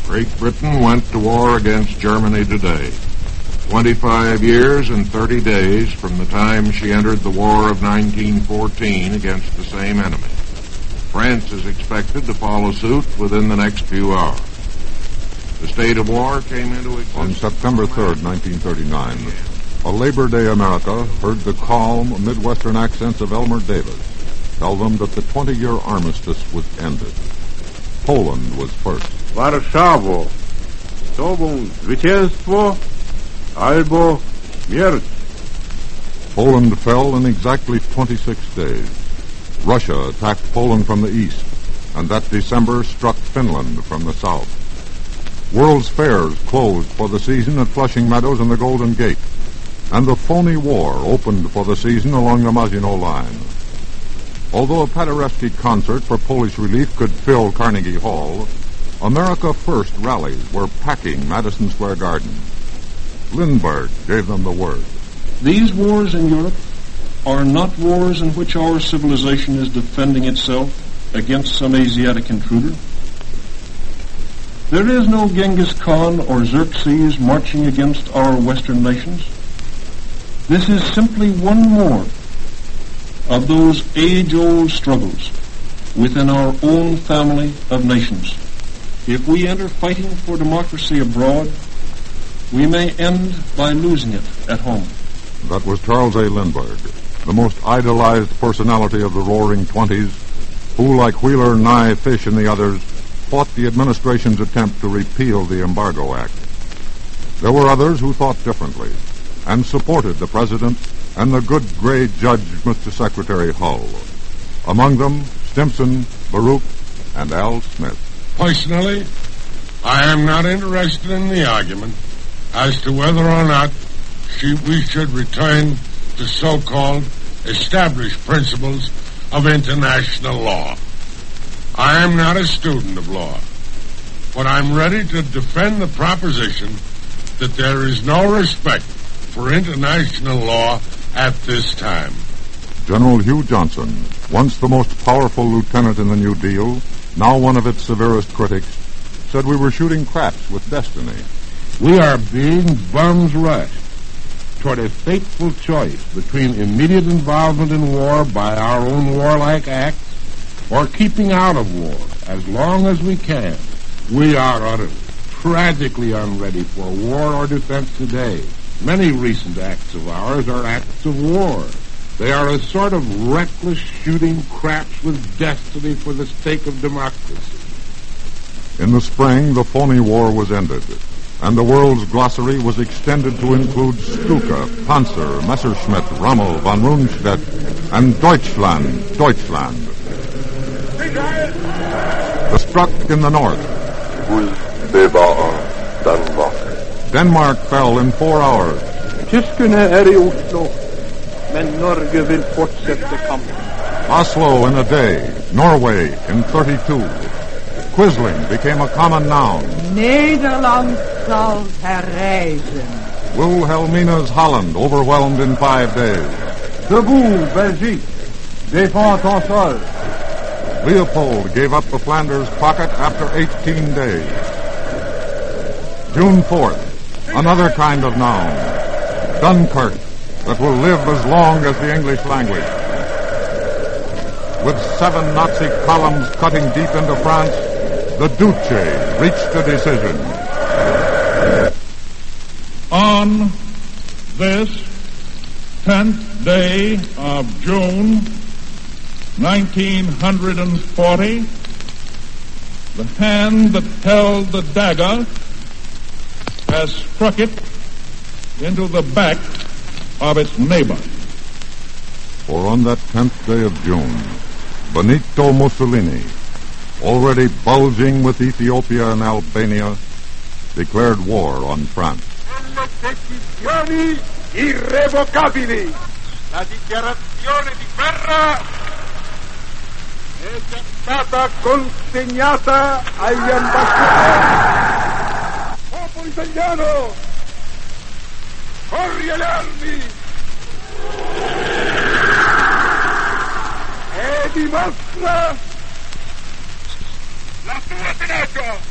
Great Britain went to war against Germany today. 25 years and 30 days from the time she entered the War of 1914 against the same enemy. France is expected to follow suit within the next few hours. The state of war came into existence on September 3rd, 1939. A Labor Day America heard the calm Midwestern accents of Elmer Davis tell them that the 20-year armistice was ended. Poland was first. Warszawo, z tobą zwycięstwo albo śmierć. Poland fell in exactly 26 days. Russia attacked Poland from the east, and that December struck Finland from the south. World's fairs closed for the season at Flushing Meadows and the Golden Gate, and the phony war opened for the season along the Maginot Line. Although a Paderewski concert for Polish relief could fill Carnegie Hall, America First rallies were packing Madison Square Garden. Lindbergh gave them the word. These wars in Europe are not wars in which our civilization is defending itself against some Asiatic intruder. There is no Genghis Khan or Xerxes marching against our Western nations. This is simply one more of those age-old struggles within our own family of nations. If we enter fighting for democracy abroad, we may end by losing it at home. That was Charles A. Lindbergh, the most idolized personality of the Roaring Twenties, who, like Wheeler, Nye, Fish, and the others, fought the administration's attempt to repeal the Embargo Act. There were others who thought differently and supported the president and the good gray judge, Mr. Secretary Hull. Among them, Stimson, Baruch, and Al Smith. Personally, I am not interested in the argument as to whether or not we should return to so-called established principles of international law. I am not a student of law, but I'm ready to defend the proposition that there is no respect for international law at this time. General Hugh Johnson, once the most powerful lieutenant in the New Deal, now one of its severest critics, said we were shooting craps with destiny. We are being bums rushed toward a fateful choice between immediate involvement in war by our own warlike acts or keeping out of war as long as we can. We are utterly, tragically unready for war or defense today. Many recent acts of ours are acts of war. They are a sort of reckless shooting craps with destiny for the sake of democracy. In the spring, the phony war was ended, and the world's glossary was extended to include Stuka, Panzer, Messerschmitt, Rommel, von Rundstedt, and Deutschland. The struck in the north. Denmark fell in 4 hours. Tyskarna är i Oslo, men Norge vill fortsätta kampen. Oslo in a day. Norway in 32. Quisling became a common noun. Nederland zal herrijzen. Wilhelmina's Holland overwhelmed in 5 days. Debout, Belgique. Défends ton sol. Leopold gave up the Flanders pocket after 18 days. June 4th, another kind of noun. Dunkirk, that will live as long as the English language. With 7 Nazi columns cutting deep into France, the Duce reached a decision. On this 10th day of June, 1940, the hand that held the dagger has struck it into the back of its neighbor. For on that 10th day of June, Benito Mussolini, already bulging with Ethiopia and Albania, declared war on France. Decisioni irrevocabili. La dichiarazione di guerra è già stata consegnata agli ambasciatori. Popolo italiano, corri alle armi e dimostra la tua tenacia.